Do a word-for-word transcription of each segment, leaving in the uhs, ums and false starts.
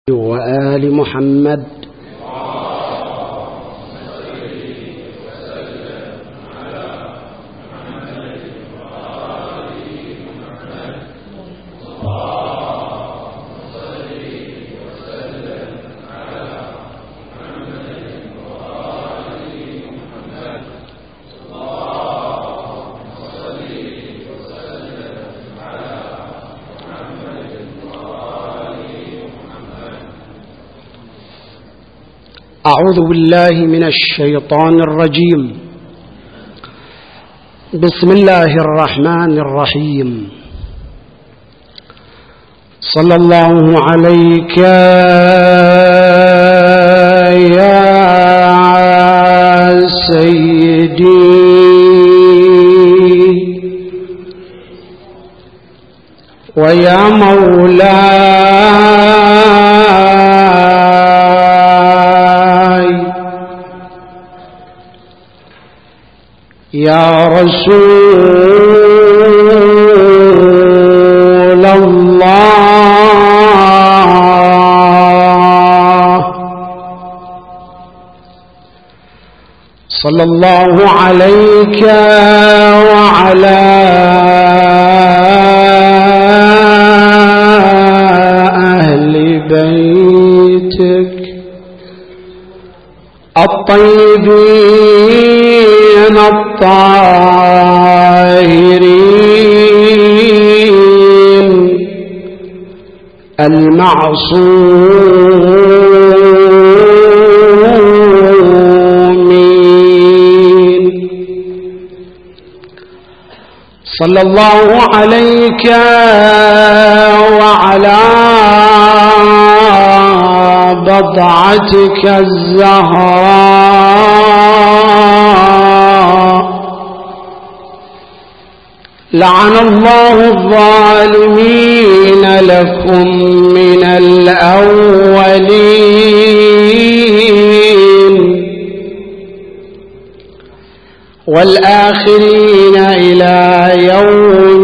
وآل محمد. أعوذ بالله من الشيطان الرجيم. بسم الله الرحمن الرحيم. صلى الله عليك يا سيدي ويا مولاي يا رسول الله. صلى الله عليك وعلى أهل بيتك الطيبين الطاهرين المعصومين. صلى الله عليك وعلى بضعتك الزهراء. لعن الله الظالمين لكم من الأولين والآخرين إلى يوم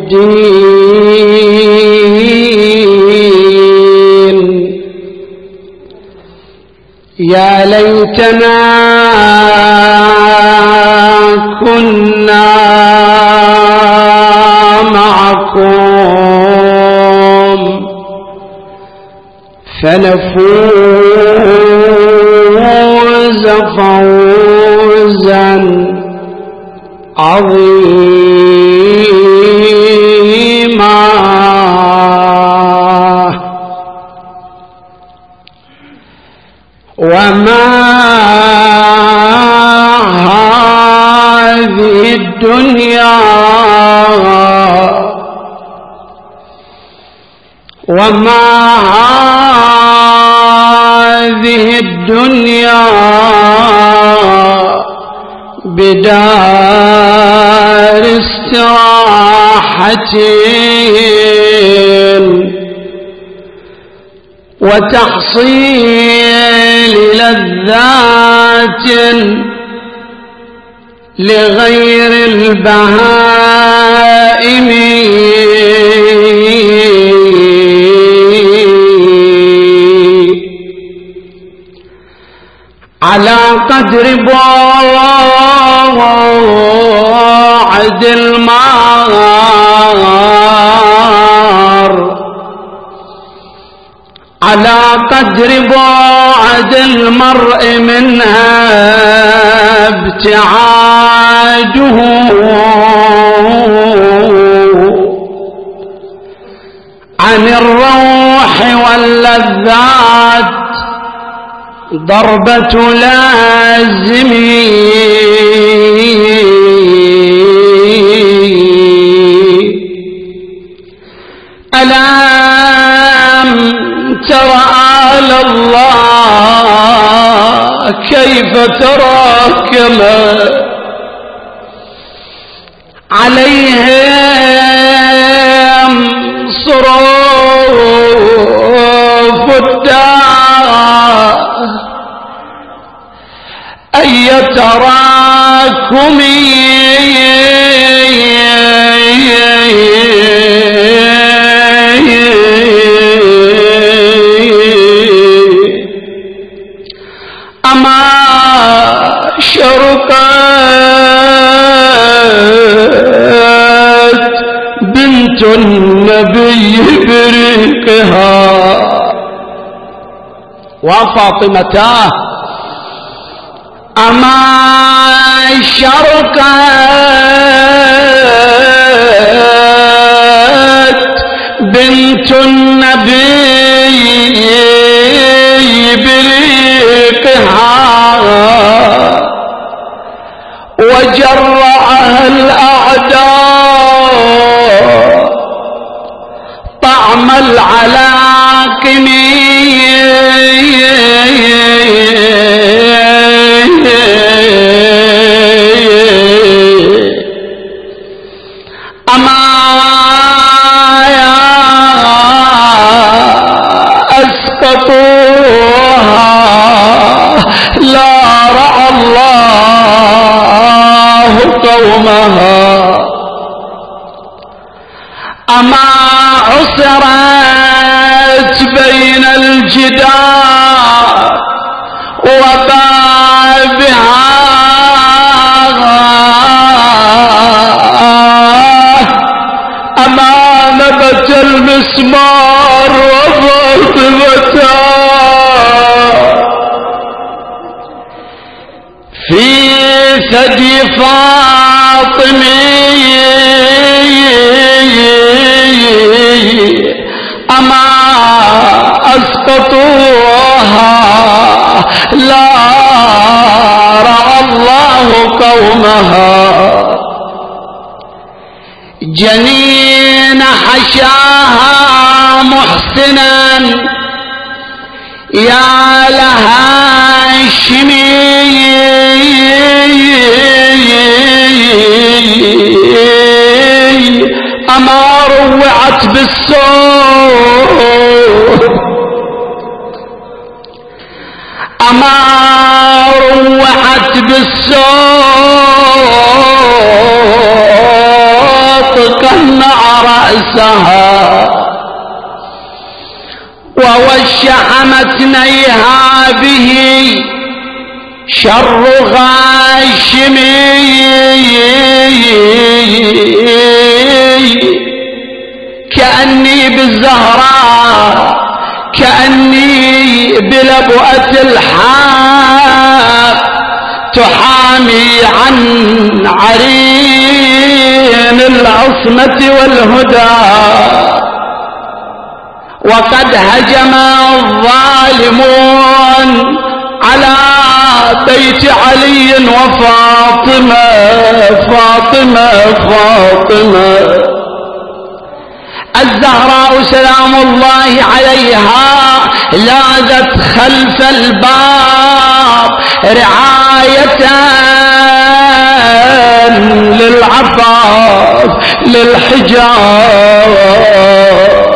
الدين. يا ليتنا كنا معكم فنفوز فوزا عظيما. وما هذه الدنيا وما هذه الدنيا بدار استراحة وتحصيل لذات لغير البهائم. على قدر بعد المار على قدر بعد المرء منها ابتعاده عن الروح واللذات ضربة لازمي. ألم تر آل الله كيف تراكم عليهم صروف الدار أي تراكم وفاطمتاه أما شرقت بنت النبي بريقها وجرعها الأعداء طعم العلاقم أما أسقطوها لا رعى الله قومها أما عصرت بين الجدار وبابها أما نبت المسمار وفاطمتها في ثدي فاطمي أما أسقطوها لا رعى الله قومها جنين حشاها محسنا يا لها شمي أما روعت بالصوت أما روعت بالصوت قنع رأسها ووشح متنيها به شر غاشمي كأني بالزهراء كأني بلبؤة الحاب تحامي عن عرين العصمة والهدى وقد هجم الظالمون على بيت علي وفاطمة فاطمة فاطمة الزهراء سلام الله عليها لاذت خلف الباب رعاية للعفاف للحجاب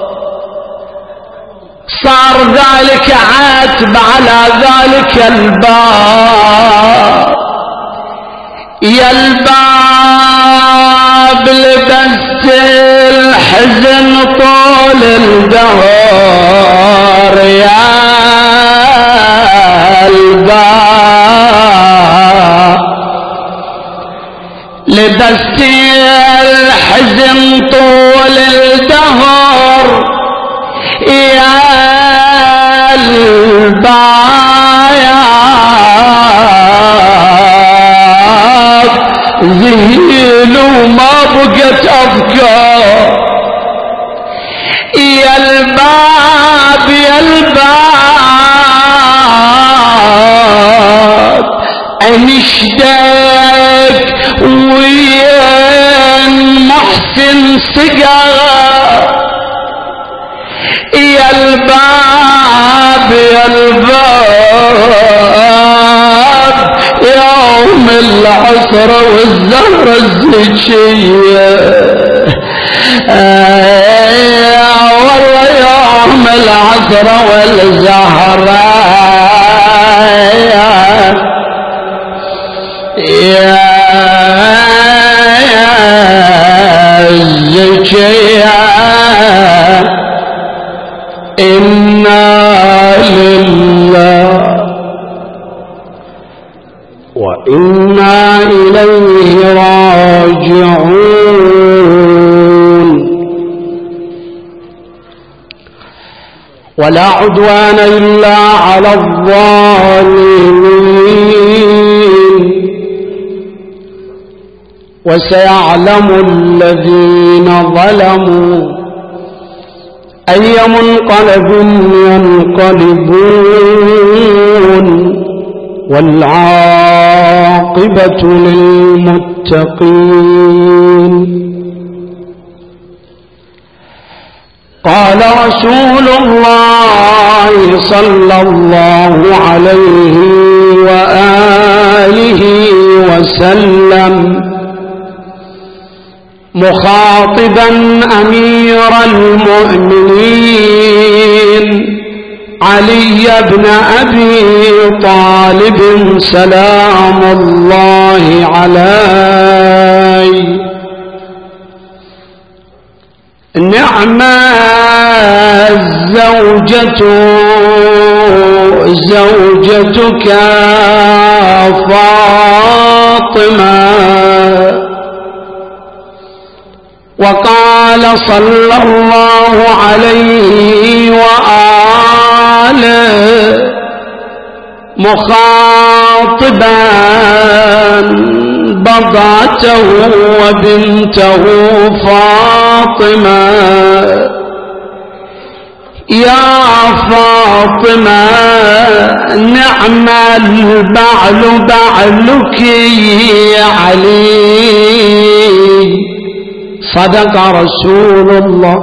صار ذلك عتب على ذلك الباب يا الباب لبست الحزن طول الدهر يا الباب لبست الحزن طول الدهر يا الباب ذهل وما بقت أفكار يا الباب يا الباب انشدك وين محسن سقى يا الباب يا الباب يوم العصر والزهرة الزكية آه والله يوم العصر والزهرة يا الزكية إنا لله وإنا إليه راجعون ولا عدوان إلا على الظالمين وسيعلم الذين ظلموا أي منقلب ينقلبون والعاقبة للمتقين. قال رسول الله صلى الله عليه وآله وسلم مخاطبا أمير المؤمنين علي بن أبي طالب سلام الله عليه: نعم الزوجة زوجتك فاطمة. وقال صلى الله عليه وآله مخاطبا بضعته وبنته فاطمة: يا فاطمة نعم البعل بعلك يا علي. صدق رسول الله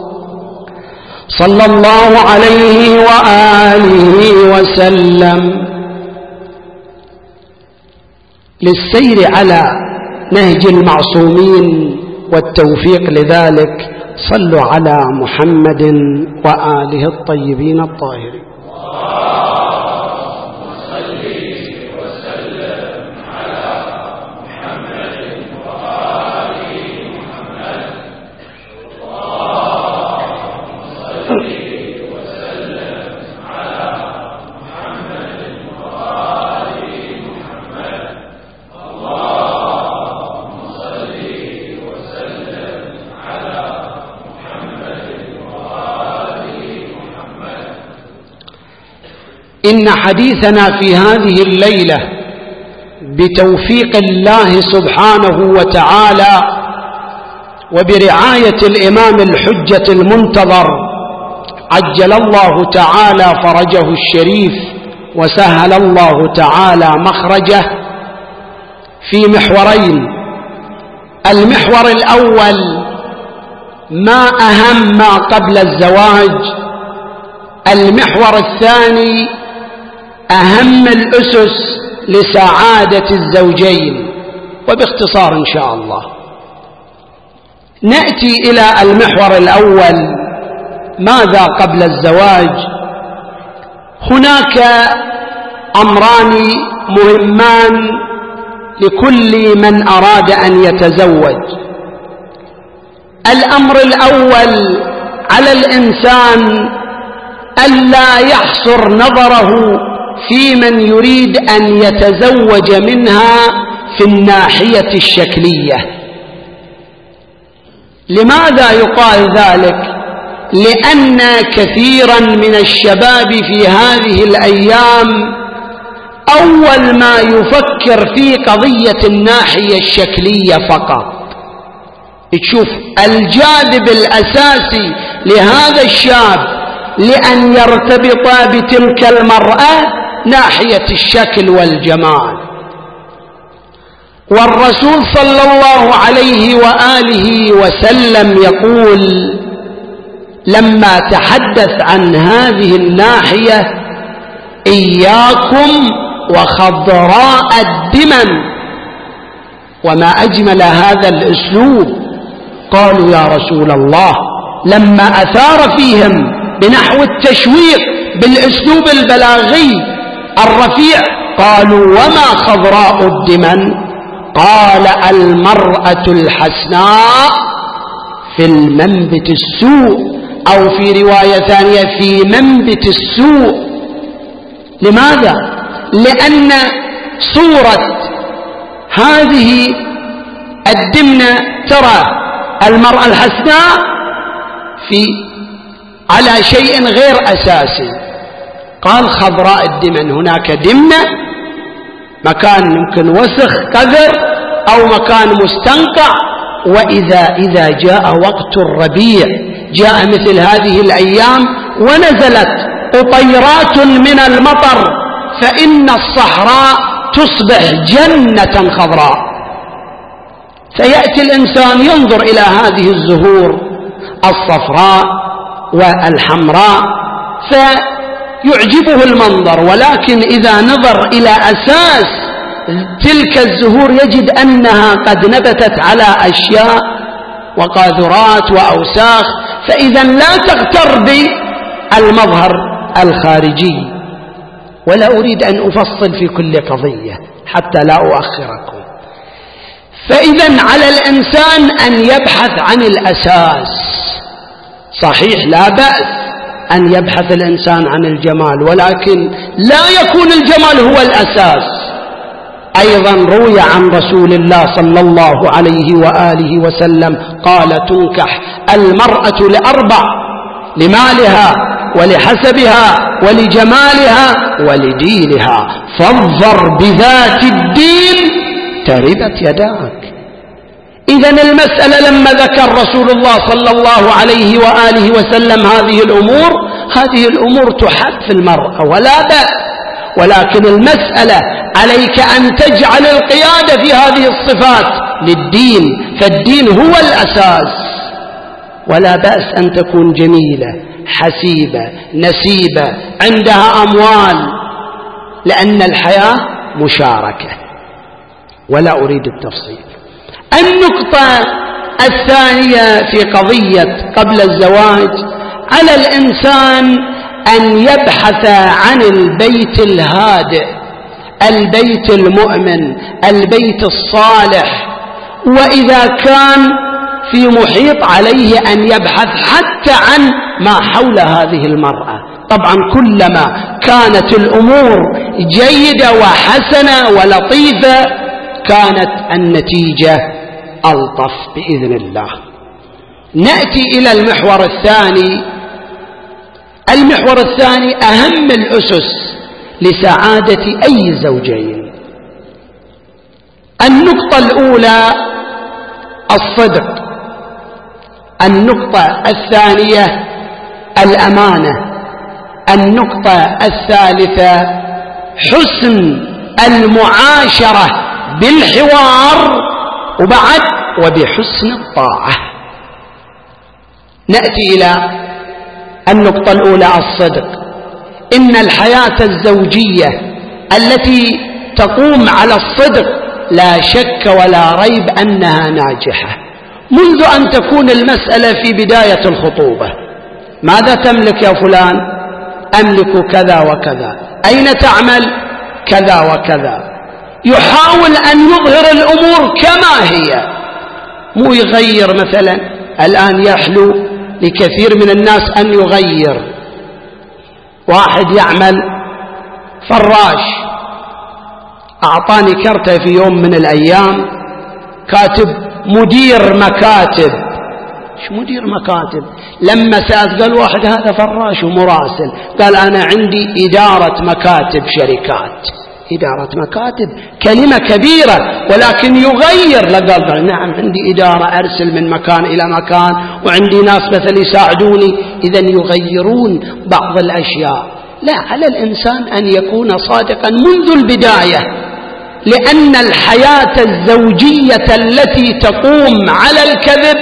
صلى الله عليه وآله وسلم. للسير على نهج المعصومين والتوفيق لذلك صلوا على محمد وآله الطيبين الطاهرين. إن حديثنا في هذه الليلة بتوفيق الله سبحانه وتعالى وبرعاية الإمام الحجة المنتظر عجل الله تعالى فرجه الشريف وسهل الله تعالى مخرجه في محورين. المحور الأول: ما أهم ما قبل الزواج. المحور الثاني: أهم الأسس لسعادة الزوجين. وباختصار إن شاء الله نأتي إلى المحور الأول: ماذا قبل الزواج؟ هناك أمران مهمان لكل من أراد أن يتزوج. الأمر الأول: على الإنسان ألا يحصر نظره في من يريد أن يتزوج منها في الناحية الشكلية. لماذا يقال ذلك؟ لأن كثيرا من الشباب في هذه الأيام أول ما يفكر في قضية الناحية الشكلية فقط. تشوف الجاذب الأساسي لهذا الشاب لأن يرتبط بتلك المرأة ناحية الشكل والجمال. والرسول صلى الله عليه وآله وسلم يقول لما تحدث عن هذه الناحية: إياكم وخضراء الدمن. وما أجمل هذا الأسلوب. قالوا يا رسول الله، لما أثار فيهم بنحو التشويق بالأسلوب البلاغي الرفيع، قالوا: وما خضراء الدمن؟ قال: المرأة الحسناء في المنبت السوء، أو في رواية ثانية في منبت السوء. لماذا؟ لأن صورة هذه الدمنة ترى المرأة الحسناء في على شيء غير أساسي. قال خضراء الدمن، هناك دمنة، مكان ممكن وسخ كثر أو مكان مستنقع. وإذا إذا جاء وقت الربيع، جاء مثل هذه الأيام ونزلت قطيرات من المطر، فإن الصحراء تصبح جنة خضراء. فيأتي الإنسان ينظر إلى هذه الزهور الصفراء والحمراء فيعجبه المنظر، ولكن إذا نظر إلى أساس تلك الزهور يجد أنها قد نبتت على أشياء وقاذورات وأوساخ، فإذا لا تغتر بالمظهر الخارجي. ولا أريد أن أفصل في كل قضية حتى لا أؤخركم. فإذا على الإنسان أن يبحث عن الأساس. صحيح لا بأس أن يبحث الإنسان عن الجمال، ولكن لا يكون الجمال هو الأساس. أيضا روي عن رسول الله صلى الله عليه وآله وسلم قال تنكح المرأة لأربع: لمالها ولحسبها ولجمالها ولدينها، فاظفر بذات الدين تربت يداك. إذن المسألة لما ذكر رسول الله صلى الله عليه وآله وسلم هذه الأمور، هذه الأمور تحب في المرأة ولا بأس، ولكن المسألة عليك أن تجعل القيادة في هذه الصفات للدين، فالدين هو الأساس. ولا بأس أن تكون جميلة حسيبة نسيبة عندها أموال، لأن الحياة مشاركة. ولا أريد التفصيل. النقطة الثانية في قضية قبل الزواج، على الإنسان أن يبحث عن البيت الهادئ، البيت المؤمن، البيت الصالح. وإذا كان في محيط عليه أن يبحث حتى عن ما حول هذه المرأة. طبعا كلما كانت الأمور جيدة وحسنة ولطيفة كانت النتيجة ألطف بإذن الله. نأتي إلى المحور الثاني. المحور الثاني أهم الأسس لسعادة أي زوجين. النقطة الأولى الصدق، النقطة الثانية الأمانة، النقطة الثالثة حسن المعاشرة بالحوار، وبعد وبحسن الطاعة. نأتي إلى النقطة الأولى الصدق. إن الحياة الزوجية التي تقوم على الصدق لا شك ولا ريب أنها ناجحة. منذ أن تكون المسألة في بداية الخطوبة، ماذا تملك يا فلان؟ أملك كذا وكذا. أين تعمل؟ كذا وكذا. يحاول أن يظهر الأمور كما هي، مو يغير. مثلا الآن يحلو لكثير من الناس أن يغير. واحد يعمل فراش، أعطاني كرته في يوم من الأيام كاتب مدير مكاتب. شو مدير مكاتب؟ لما سألت قال واحد هذا فراش ومراسل، قال أنا عندي إدارة مكاتب شركات. إدارة مكاتب كلمة كبيرة، ولكن يغير. لقال نعم عندي إدارة أرسل من مكان إلى مكان، وعندي ناس مثل يساعدوني. إذن يغيرون بعض الأشياء. لا، على الإنسان أن يكون صادقا منذ البداية، لأن الحياة الزوجية التي تقوم على الكذب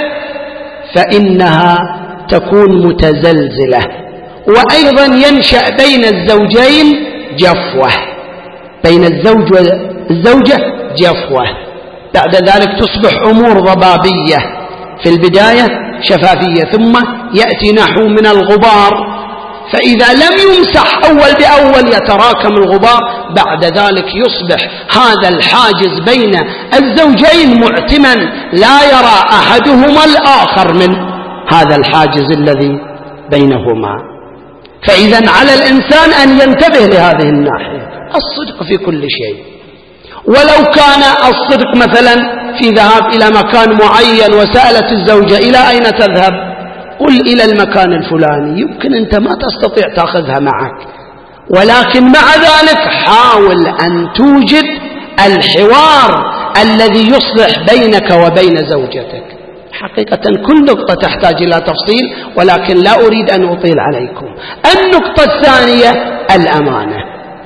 فإنها تكون متزلزلة، وأيضا ينشأ بين الزوجين جفوة، بين الزوج والزوجة جفوة. بعد ذلك تصبح أمور ضبابية، في البداية شفافية، ثم يأتي نحو من الغبار، فإذا لم يمسح أول بأول يتراكم الغبار. بعد ذلك يصبح هذا الحاجز بين الزوجين معتما، لا يرى أحدهما الآخر من هذا الحاجز الذي بينهما. فإذا على الإنسان أن ينتبه لهذه الناحية، الصدق في كل شيء. ولو كان الصدق مثلا في ذهاب إلى مكان معين وسألت الزوجة إلى أين تذهب؟ قل إلى المكان الفلاني، يمكن أنت ما تستطيع تأخذها معك، ولكن مع ذلك حاول أن توجد الحوار الذي يصلح بينك وبين زوجتك. حقيقة كل نقطة تحتاج إلى تفصيل، ولكن لا أريد أن أطيل عليكم. النقطة الثانية الأمانة.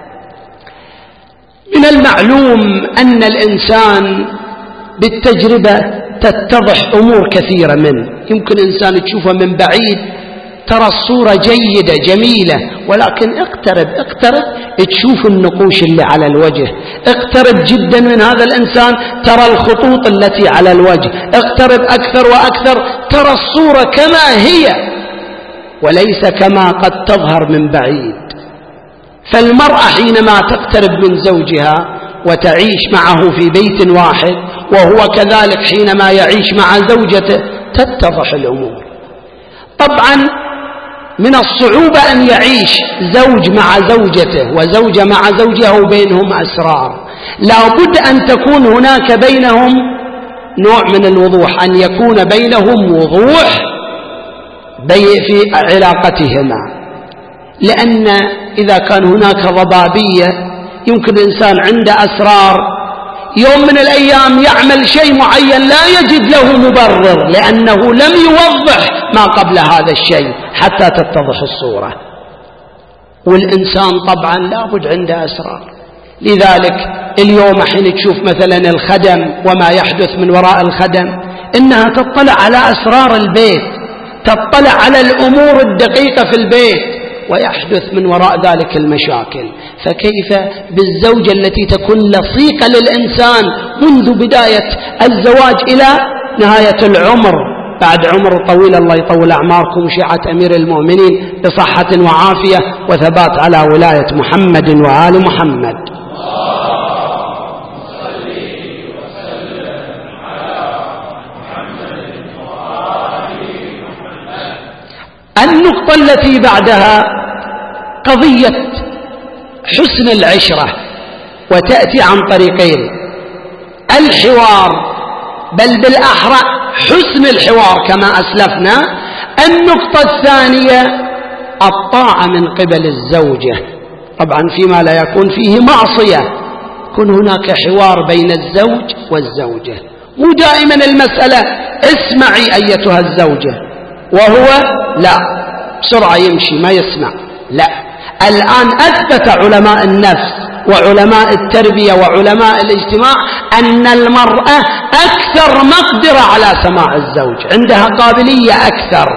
من المعلوم أن الإنسان بالتجربة تتضح أمور كثيرة منه. يمكن إنسان تشوفه من بعيد ترى الصورة جيدة جميلة، ولكن اقترب اقترب تشوف النقوش اللي على الوجه، اقترب جدا من هذا الإنسان ترى الخطوط التي على الوجه، اقترب أكثر وأكثر ترى الصورة كما هي وليس كما قد تظهر من بعيد. فالمرأة حينما تقترب من زوجها وتعيش معه في بيت واحد، وهو كذلك حينما يعيش مع زوجته، تتضح الأمور. طبعا من الصعوبة أن يعيش زوج مع زوجته وزوجة مع زوجها وبينهم أسرار. لا بد أن تكون هناك بينهم نوع من الوضوح، أن يكون بينهم وضوح في علاقتهما، لأن إذا كان هناك ضبابية يمكن الإنسان عنده أسرار، يوم من الأيام يعمل شيء معين لا يجد له مبرر، لأنه لم يوضح ما قبل هذا الشيء حتى تتضح الصورة. والإنسان طبعا لابد عنده أسرار. لذلك اليوم حين تشوف مثلا الخدم وما يحدث من وراء الخدم، إنها تطلع على أسرار البيت، تطلع على الأمور الدقيقة في البيت، ويحدث من وراء ذلك المشاكل. فكيف بالزوجة التي تكون لصيقة للإنسان منذ بداية الزواج إلى نهاية العمر، بعد عمر طويل الله يطول أعماركم شيعة أمير المؤمنين بصحة وعافية وثبات على ولاية محمد وآل محمد. النقطة التي بعدها قضية حسن العشرة، وتأتي عن طريقين: الحوار، بل بالأحرى حسن الحوار كما أسلفنا. النقطة الثانية الطاعة من قبل الزوجة، طبعا فيما لا يكون فيه معصية، يكون هناك حوار بين الزوج والزوجة. مو دائما المسألة اسمعي أيتها الزوجة وهو لا بسرعة يمشي ما يسمع، لا. الآن أثبت علماء النفس وعلماء التربية وعلماء الاجتماع أن المرأة أكثر مقدرة على سماع الزوج، عندها قابلية أكثر.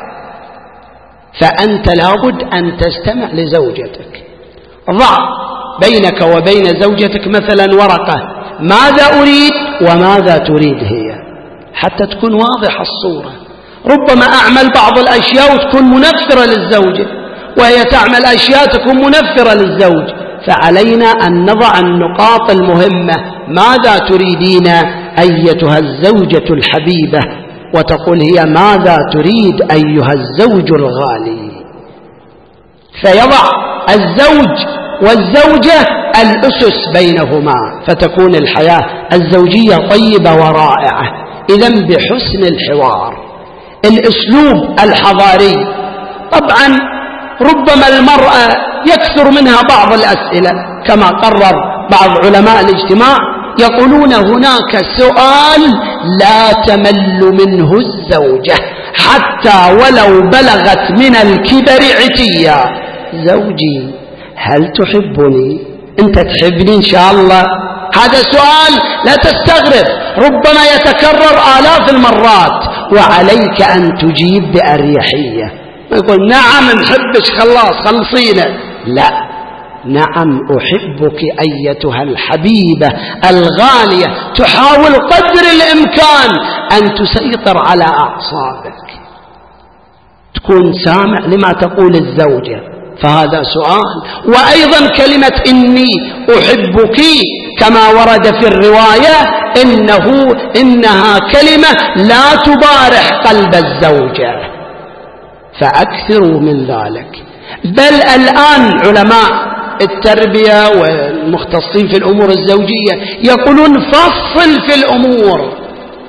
فأنت لابد أن تستمع لزوجتك. ضع بينك وبين زوجتك مثلا ورقة: ماذا أريد وماذا تريد هي، حتى تكون واضحة الصورة. ربما أعمل بعض الأشياء وتكون منفرة للزوجة، وهي تعمل أشياء تكون منفرة للزوج. فعلينا أن نضع النقاط المهمة: ماذا تريدين أيتها الزوجة الحبيبة، وتقول هي ماذا تريد أيها الزوج الغالي. فيضع الزوج والزوجة الأسس بينهما، فتكون الحياة الزوجية طيبة ورائعة. إذن بحسن الحوار. الأسلوب الحضاري، طبعا ربما المرأة يكثر منها بعض الأسئلة، كما قرر بعض علماء الاجتماع يقولون هناك سؤال لا تمل منه الزوجة حتى ولو بلغت من الكبر عتيا: زوجي هل تحبني؟ أنت تحبني إن شاء الله؟ هذا سؤال لا تستغرب، ربما يتكرر آلاف المرات، وعليك أن تجيب بأريحية. ما يقول نعم نحبك خلاص خلصينا، لا، نعم أحبك أيتها الحبيبة الغالية. تحاول قدر الإمكان أن تسيطر على أعصابك، تكون سامع لما تقول الزوجة. فهذا سؤال. وأيضا كلمة إني أحبك كما ورد في الرواية إنه إنها كلمة لا تبارح قلب الزوجة، فأكثروا من ذلك. بل الآن علماء التربية والمختصين في الأمور الزوجية يقولون فصل في الأمور،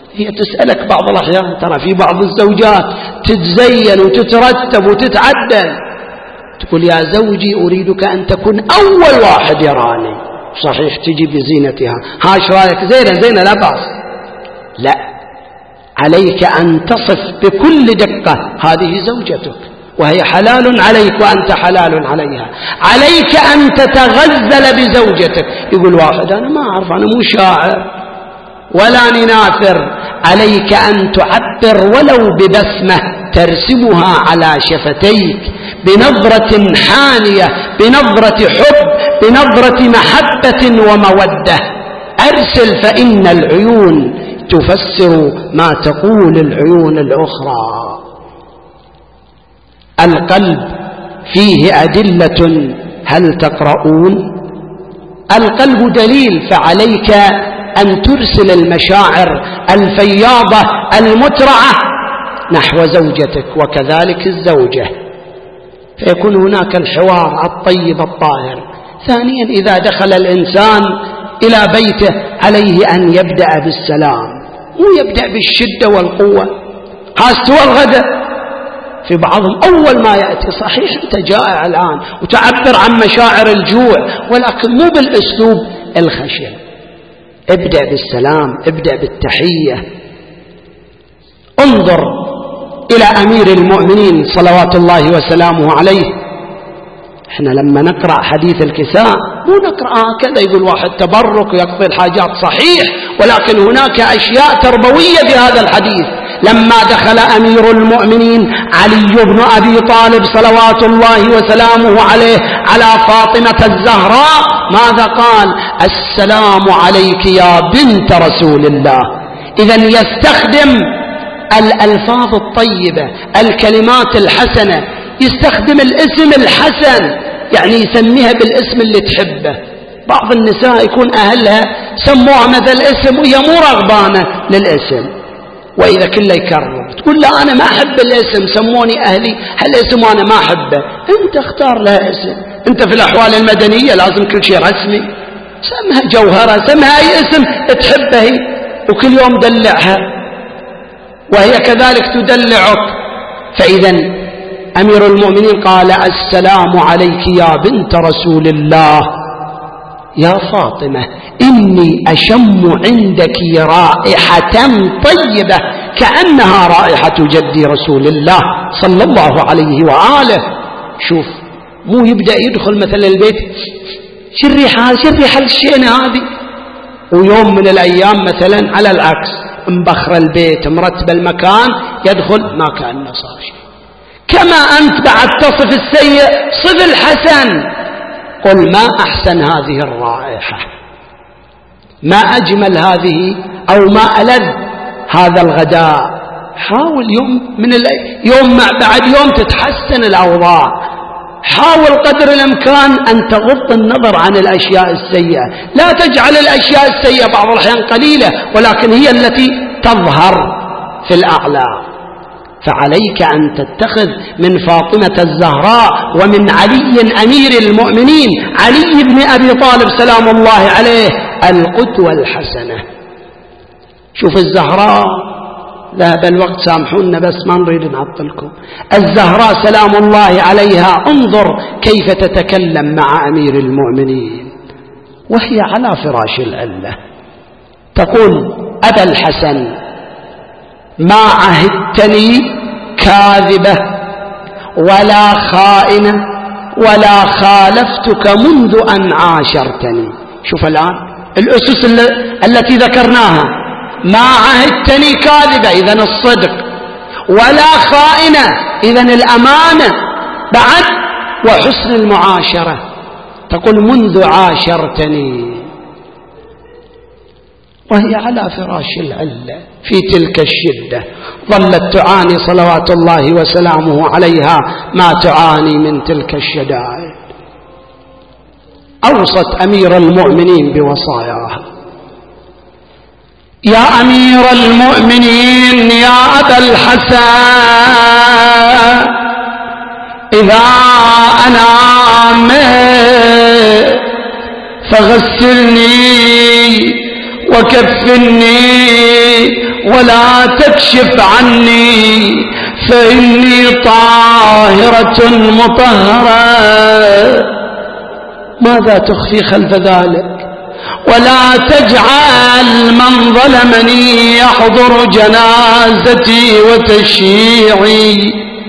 هي تسألك بعض الأحيان، ترى في بعض الزوجات تتزين وتترتب وتتعدل، تقول يا زوجي أريدك أن تكون أول واحد يراني، صحيح تجي بزينتها، هاش رايك زينة زينة لا بأس، لا، عليك أن تصف بكل دقة هذه زوجتك وهي حلال عليك وأنت حلال عليها. عليك أن تتغزل بزوجتك. يقول واحد أنا ما أعرف، أنا مو شاعر ولا نناثر. عليك أن تعبر ولو ببسمة ترسمها على شفتيك، بنظرة حانية، بنظرة حب، بنظرة محبة ومودة. أرسل، فإن العيون تفسر ما تقول العيون الأخرى. القلب فيه أدلة، هل تقرؤون؟ القلب دليل، فعليك أن ترسل المشاعر الفياضة المترعة نحو زوجتك، وكذلك الزوجة، فيكون هناك الحوار الطيب الطاهر. ثانيا، إذا دخل الإنسان إلى بيته عليه أن يبدأ بالسلام، مو يبدأ بالشدة والقوة. هاستوى الغداء، في بعضهم أول ما يأتي صحيح أنت جائع الآن وتعبر عن مشاعر الجوع، ولكن مو بالأسلوب الخشن. ابدأ بالسلام، ابدأ بالتحية. انظر إلى أمير المؤمنين صلوات الله وسلامه عليه. احنا لما نقرأ حديث الكساء مو نقرأ هكذا يقول واحد تبرك ويقضي الحاجات، صحيح، ولكن هناك أشياء تربوية في هذا الحديث. لما دخل أمير المؤمنين علي بن أبي طالب صلوات الله وسلامه عليه على فاطمة الزهراء، ماذا قال؟ السلام عليك يا بنت رسول الله. إذن يستخدم الألفاظ الطيبة، الكلمات الحسنة، يستخدم الاسم الحسن، يعني يسميها بالاسم اللي تحبه. بعض النساء يكون أهلها سموها مثل اسم وهي مو رغبانة للاسم، وإذا كله يكرر تقول لا أنا ما أحب الاسم، سموني أهلي هالاسم وأنا ما أحبه. أنت اختار لها اسم. أنت في الأحوال المدنية لازم كل شيء رسمي، سمها جوهرة، سمها أي اسم تحبه هي، وكل يوم دلعها وهي كذلك تدلعك. فإذا أمير المؤمنين قال السلام عليك يا بنت رسول الله. يا فاطمة إني أشم عندك رائحة طيبة كأنها رائحة جدي رسول الله صلى الله عليه وآله. شوف، مو يبدأ يدخل مثلا البيت شو الريحة شو الريحة الشينة هذه، ويوم من الأيام مثلا على العكس مبخر البيت مرتب المكان، يدخل ما كأنه صار شيء. كما أنت بعد تصف السيء صف الحسن. قل ما أحسن هذه الرائحة، ما أجمل هذه، أو ما ألذ هذا الغداء. حاول يوم من يوم بعد يوم تتحسن الأوضاع. حاول قدر الإمكان أن تغض النظر عن الأشياء السيئة. لا تجعل الأشياء السيئة بعض الأحيان قليلة، ولكن هي التي تظهر في الأعلى. فعليك أن تتخذ من فاطمة الزهراء ومن علي أمير المؤمنين علي بن أبي طالب سلام الله عليه القدوة الحسنة. شوف الزهراء، ذهب الوقت سامحونا بس ما نريد نعطلكم. الزهراء سلام الله عليها، انظر كيف تتكلم مع أمير المؤمنين وهي على فراش العلة. تقول أبا الحسن ما عهدتني كاذبة ولا خائنة ولا خالفتك منذ أن عاشرتني. شوف الآن الأسس التي ذكرناها، ما عهدتني كاذبة إذن الصدق، ولا خائنة إذن الأمانة، بعد وحسن المعاشرة. تقول منذ عاشرتني، وهي على فراش العلة في تلك الشدة ظلت تعاني صلوات الله وسلامه عليها ما تعاني من تلك الشدائد. أوصت أمير المؤمنين بوصاياها. يا أمير المؤمنين يا أبا الحسن، إذا أنا مت فغسلني وكفني ولا تكشف عني فإني طاهرة مطهرة. ماذا تخفي خلف ذلك؟ ولا تجعل من ظلمني يحضر جنازتي وتشييعي.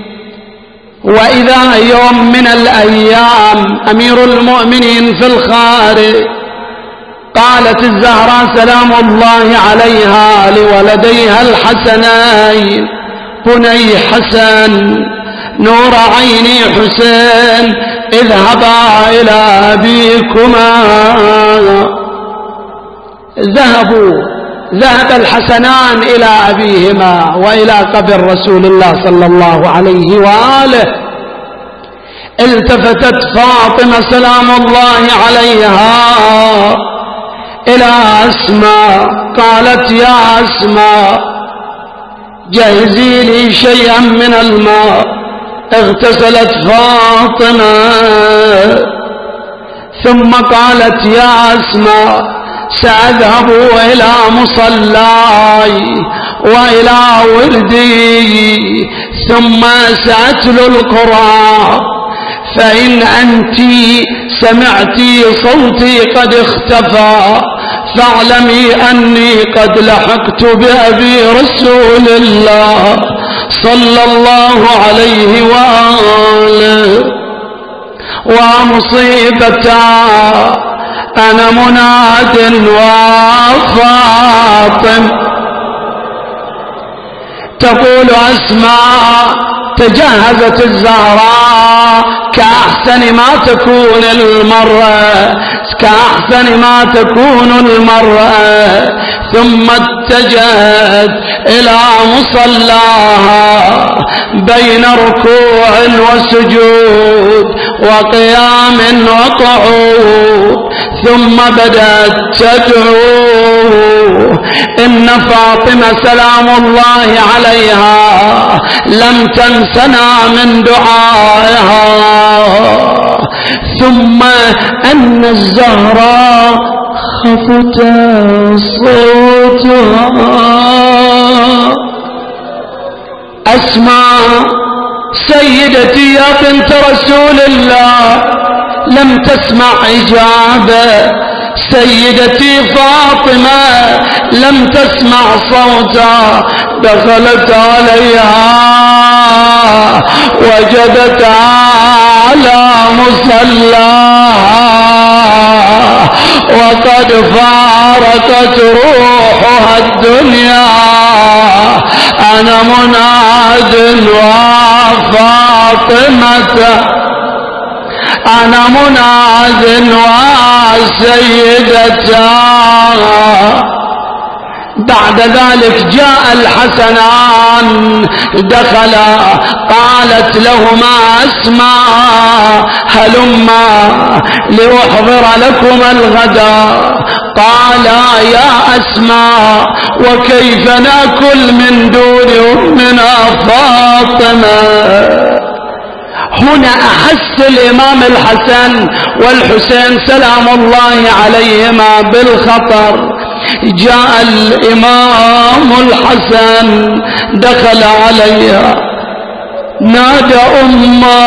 وإذا يوم من الأيام أمير المؤمنين في الخارج، قالت الزهراء سلام الله عليها لولديها الحسنين: بني حسن، نور عيني حسين، اذهبا إلى أبيكما. ذهبوا ذهب الحسنان إلى أبيهما وإلى قبر رسول الله صلى الله عليه وآله. التفتت فاطمة سلام الله عليها إلى أسماء، قالت: يا أسماء جهزي لي شيئا من الماء. اغتسلت فاطمة ثم قالت: يا أسماء سأذهب إلى مصلاي وإلى ولدي ثم سأتلو القرآن، فإن أنت سمعتي صوتي قد اختفى فاعلمي أني قد لحقت بأبي رسول الله صلى الله عليه وآله. ومصيبتا أنا مناد وفاطم. تقول أسماء: تجهزت الزهراء كأحسن ما تكون المرأة كأحسن ما تكون المرأة ثم اتجهت إلى مصلاها بين ركوع وسجود وقيام وقعود، ثم بدأت تدعو. إن فاطمة سلام الله عليها لم تنسنا من دعائها. ثم أن الزهراء خفت صوتها. أسماء سيدتي يا بنت رسول الله لم تسمع إجابة. سيدتي فاطمة لم تسمع صوتا. دخلت عليها وجدتها على مصلاها وقد فارقت روحها الدنيا. أنا مناد وفاطمة، أنا مناد وسيدتها. بعد ذلك جاء الحسنان دخلا، قالت لهما أسماء: هلما لأحضر لكم الغداء. قالا: يا أسماء وكيف نأكل من دون أمنا فاطمة؟ هنا أحس الإمام الحسن والحسين سلام الله عليهما بالخطر. جاء الإمام الحسن دخل عليها نادى: أمّا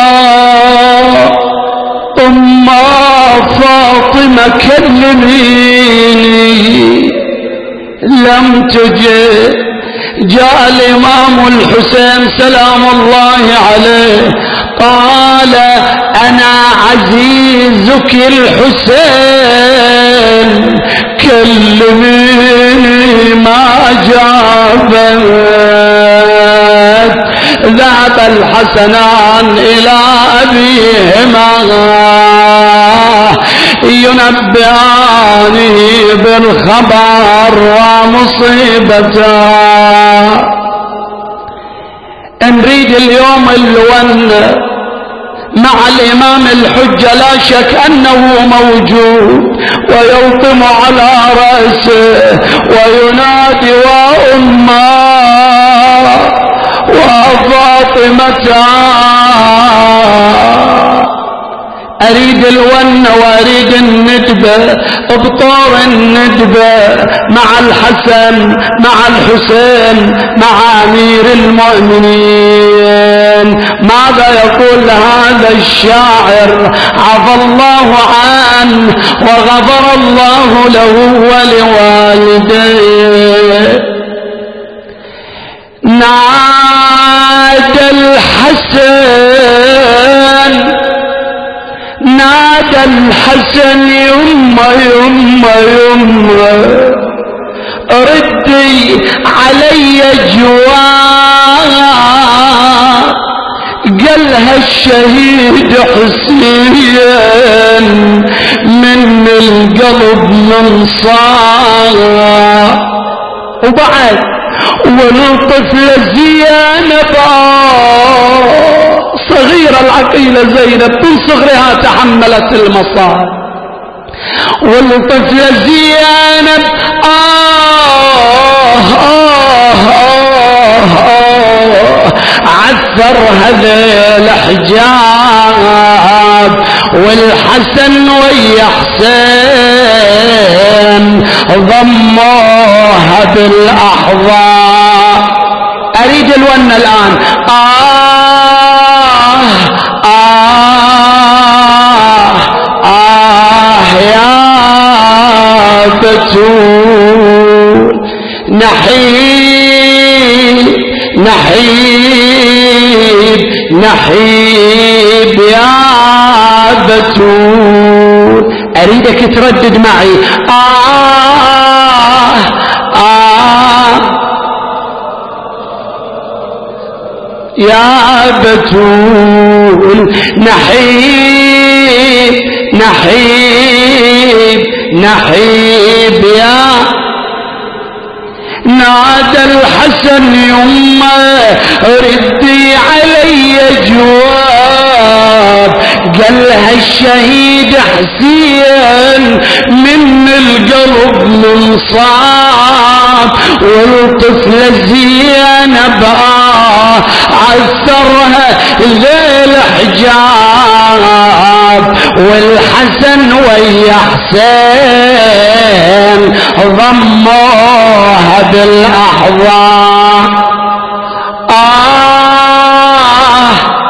أمّا فاطمة كلميني. لم تجي. جاء الإمام الحسين سلام الله عليه قال: أنا عزيزك الحسين كلميني. ما جابت. ذهب الحسنان إلى أبيهما ينبئانه بالخبر ومصيبته. نريد اليوم اللون مع الإمام الحجة، لا شك أنه موجود ويلطم على رأسه وينادي: وأمّا وفاطمة. أريد الونة وأريد الندبة بطور الندبة مع الحسن مع الحسين مع أمير المؤمنين. ماذا يقول هذا الشاعر؟ عفى الله عنه وغفر الله له ولوالديه. نادى الحسن نادى الحسن يمه يمه يمه ردي علي جواب. قالها الشهيد حسين من القلب من صار. وبعد والطفلة زينب صغيرة العقيلة زينب من صغرها تحملت المصائب. والطفلة زينب آه آه آه آه عثرها ذي الحجاب. والحسن ويا حسين ضموها بالأحضان. أريد الونة الآن. آه آه آه يا بتول نحيب نحيب نحيب يا بتول. أريدك تردد معي. آه آه يا بتول نحيب نحيب نحيب يا. نادى الحسن يمه ردي علي جواب. قالها الشهيد حسين من القلب من صاب. والطفلة زينب عثرها ذي الحجاب. والحسن ويا حسين ضموها بالأحضان. آه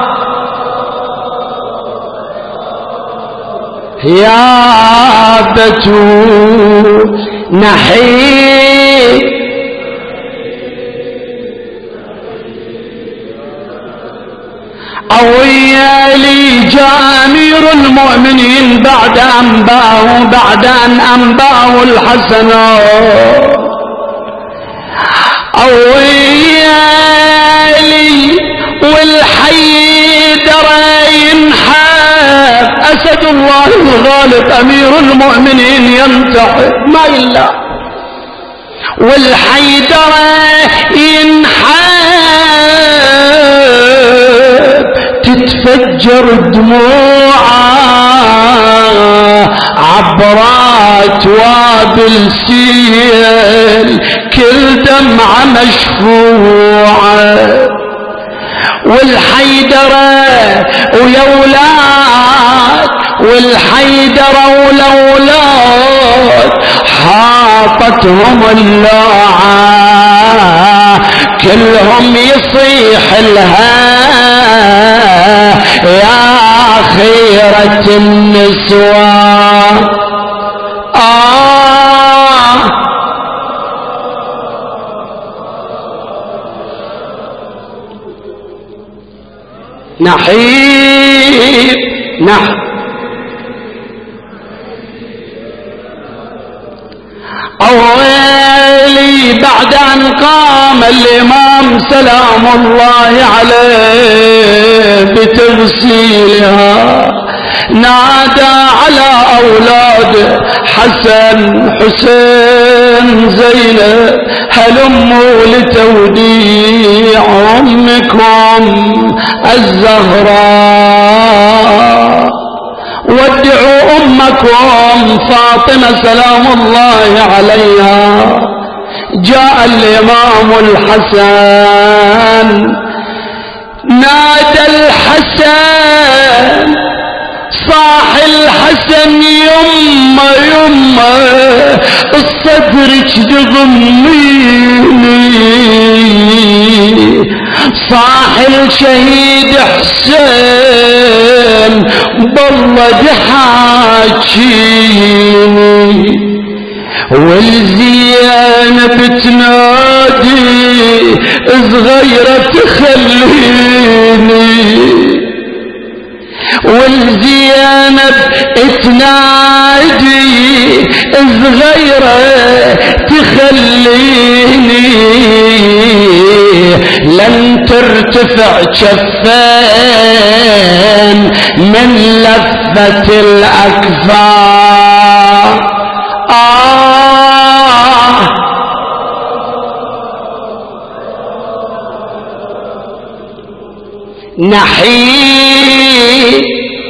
يا بتول نحيب أويا لي جاء أمير المؤمنين بعد أن باعوا بعد أن أنباعوا الحسن. أويا لي والحيدر ينحب. أسد الله الغالب أمير المؤمنين ينتحب ما إلا. والحيدر ينحب تتفجر دموعه عبرات وابل سيل كل دمعة مشفوعة. والحيدرة ويا ولاد والحيدرة والأولاد حاطتهم اللوعة كلهم يصيح لها يا خيرة النسوان. آه نحيب نحن أولي بعد أن قام الإمام سلام الله عليه بتغسيلها نادى على أولاد حسن حسين زينب هلموا لتوديع أمكم الزهراء ودعوا أمكم فاطمة سلام الله عليها. جاء الإمام الحسن نادى الحسن صاح الحسن يمه يمه الصدرك تضميني، صاح الشهيد حسين بالله دحاجيني، والزينب تنادي صغيرة تخليني، والزينب تنادي صغيرة تخليني، لن ترتفع شفين من لفة الأكفار. آه نحيي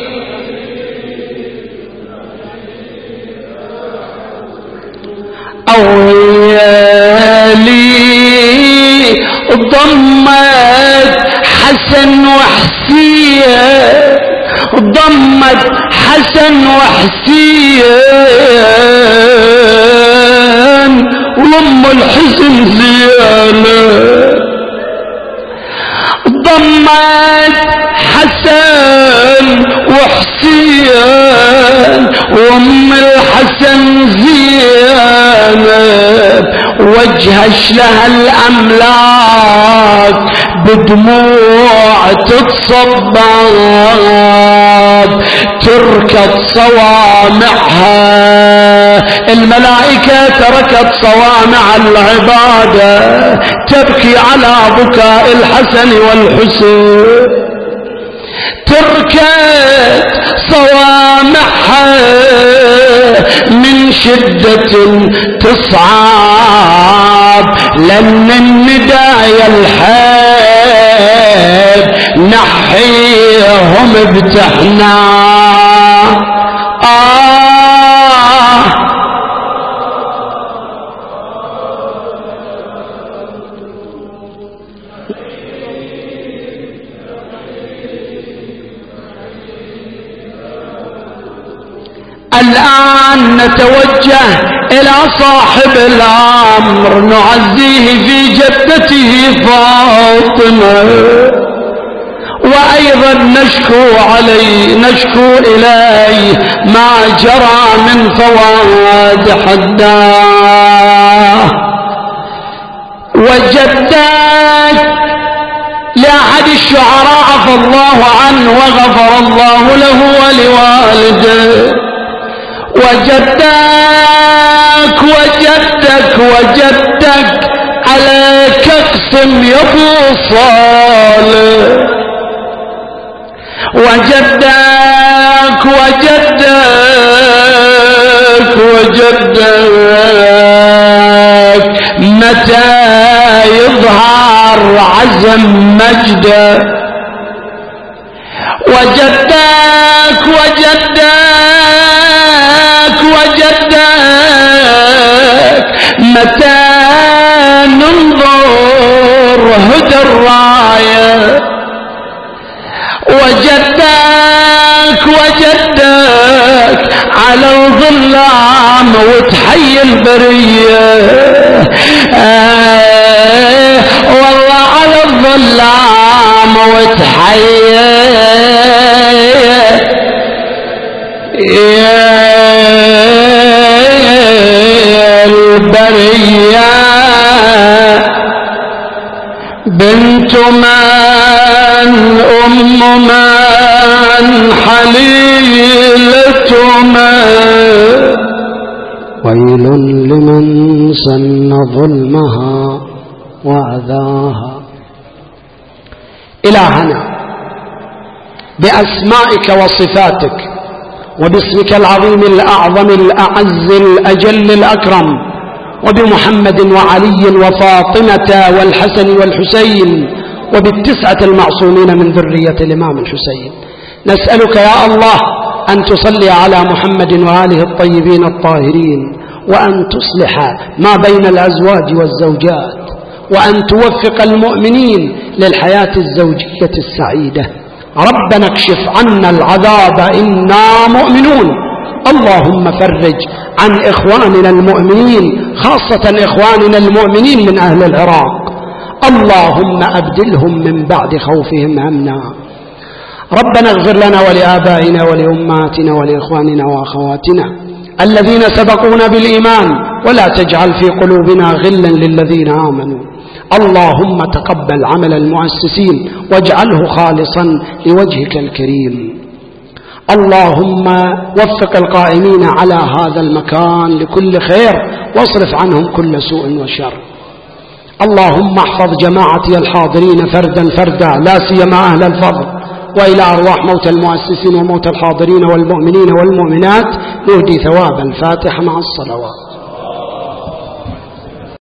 أولي ضمت حسن وحسين، ضمت حسن وحسين وام الحسن زيانة، ضمت حسن وحسين وام الحسن زينب، وجهش لها الأملاك بدموع تتصبب، تركت صوامعها الملائكة، تركت صوامع العبادة تبكي على بكاء الحسن والحسين، تركت صوامعها من شدة تصعب، لأن الندايا الحب نحيهم بتحنا. آه الآن نتوجه إلى صاحب الأمر، نعزيه في جدته فاطمة، وأيضا نشكو عليه نشكو إليه ما جرى من فواد حداه. وجدك لأحد الشعراء عفى الله عنه وغفر الله له ولوالده، وجدك وجدك وجدك عليك اقسم يا ابو صالح، وجدك وجدك وجدك متى يظهر عزم مجده، وجدك وجدك وجدك متى ننظر هدى الراية، وجدك وجدك على الظلام وتحيي البرية، آه والله على الظلام وتحيي يا البرية، بنت من أم من حليلة من، ويل لمن سن ظلمها وأذاها. إلهنا بأسمائك وصفاتك وباسمك العظيم الأعظم الأعز الأجل الأكرم، وبمحمد وعلي وفاطمة والحسن والحسين وبالتسعة المعصومين من ذرية الإمام الحسين، نسألك يا الله أن تصلي على محمد وآله الطيبين الطاهرين، وأن تصلح ما بين الأزواج والزوجات، وأن توفق المؤمنين للحياة الزوجية السعيدة، ربنا اكشف عنا العذاب إنا مؤمنون. اللهم فرج عن إخواننا المؤمنين، خاصة إخواننا المؤمنين من أهل العراق، اللهم أبدلهم من بعد خوفهم أمنا. ربنا اغفر لنا ولآبائنا ولأمهاتنا ولإخواننا وأخواتنا الذين سبقونا بالإيمان، ولا تجعل في قلوبنا غلا للذين آمنوا. اللهم تقبل عمل المؤسسين واجعله خالصا لوجهك الكريم. اللهم وفق القائمين على هذا المكان لكل خير، واصرف عنهم كل سوء وشر. اللهم احفظ جماعتي الحاضرين فردا فردا، لا سيما أهل الفضل، وإلى أرواح موتى المؤسسين وموتى الحاضرين والمؤمنين والمؤمنات نهدي ثواب الفاتحة مع الصلوات.